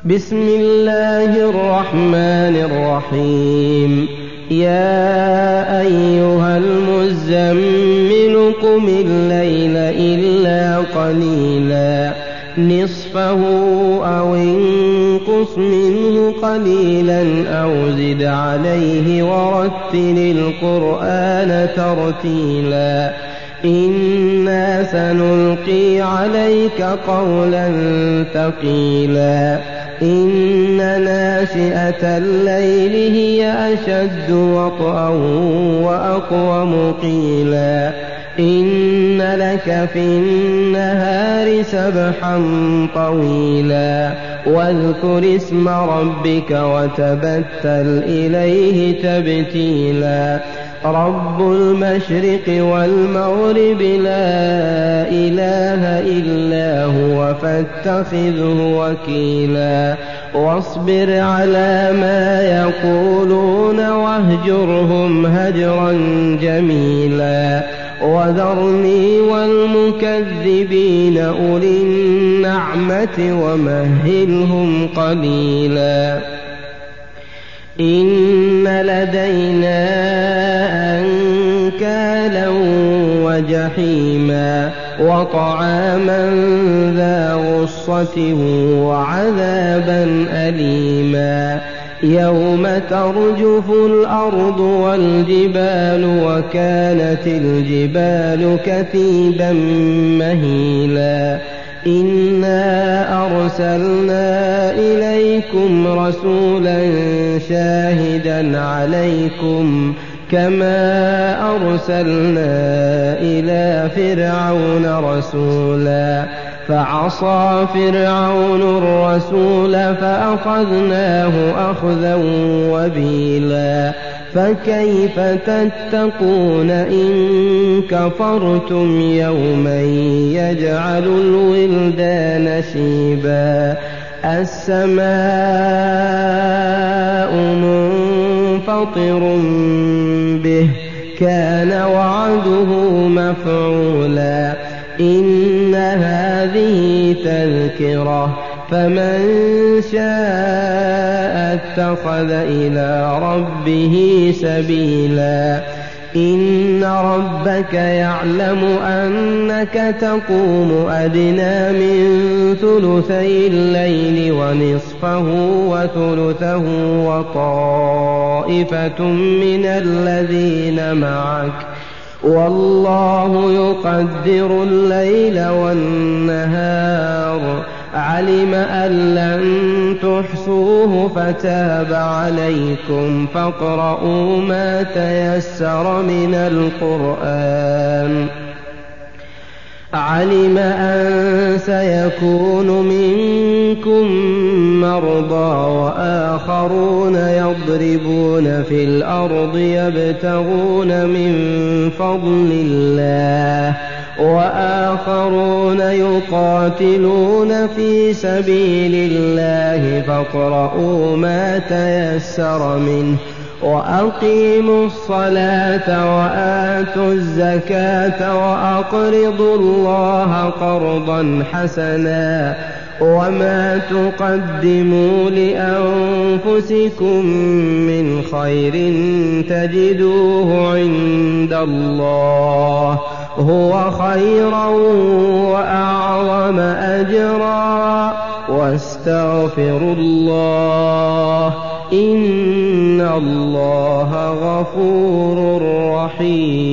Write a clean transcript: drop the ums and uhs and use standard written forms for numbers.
بسم الله الرحمن الرحيم. يا أيها المزمل قم الليل إلا قليلا نصفه أو انقص منه قليلا أو زد عليه ورتل القرآن ترتيلا إنا سنلقي عليك قولا ثقيلا إن ناشئة الليل هي أشد وطئا وأقوم قيلا إن لك في النهار سبحا طويلا واذكر اسم ربك وتبتل إليه تبتيلا رب المشرق والمغرب لا إله إلا هو فاتخذه وكيلا واصبر على ما يقولون واهجرهم هجرا جميلا وذرني والمكذبين أولي النعمة ومهلهم قليلا إن لدينا أنكالا وجحيما وطعاما ذا غصة وعذابا أليما يوم ترجف الأرض والجبال وكانت الجبال كثيبا مهيلا إنا أرسلنا إليكم رسولا شاهدا عليكم كما أرسلنا إلى فرعون رسولا فعصى فرعون الرسول فأخذناه أخذا وبيلا فكيف تتقون إن كفرتم يوما يجعل الولدان شيبا السماء منفطر به كان وعده مفعولا إن هذه تذكرة فمن شاء اتخذ إلى ربه سبيلا إن ربك يعلم أنك تقوم أدنى من ثلثي الليل ونصفه وثلثه وطائفة من الذين معك والله يقدر الليل والنهار علم أن لن تحصوه فتاب عليكم فاقرؤوا ما تيسر من القرآن علم أن سيكون منكم مرضى وآخرون يضربون في الأرض يبتغون من فضل الله وآخرون يقاتلون في سبيل الله فاقرؤوا ما تيسر منه وأقيموا الصلاة وآتوا الزكاة وأقرضوا الله قرضا حسنا وما تقدموا لأنفسكم من خير تجدوه عند الله هو خيرا وأعظم أجرا واستغفروا الله إن الله غفور رحيم.